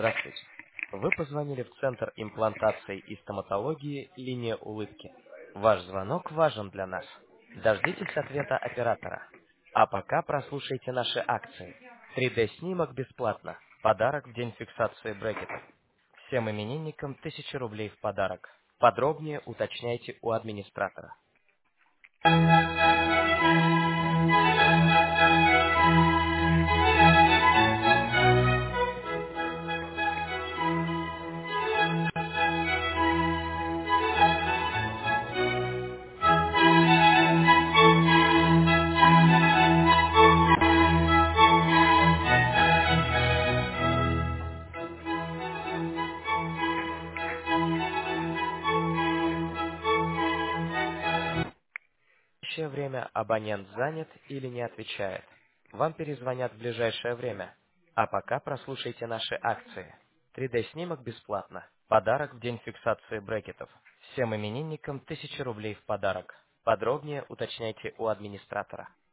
Здравствуйте. Вы позвонили в Центр имплантации и стоматологии «Линия улыбки». Ваш звонок важен для нас. Дождитесь ответа оператора. А пока прослушайте наши акции. 3D-снимок бесплатно. Подарок в день фиксации брекетов. Всем именинникам 1000 рублей в подарок. Подробнее уточняйте у администратора. В настоящее время абонент занят или не отвечает. Вам перезвонят в ближайшее время. А пока прослушайте наши акции. 3D-снимок бесплатно. Подарок в день фиксации брекетов. Всем именинникам 1000 рублей в подарок. Подробнее уточняйте у администратора.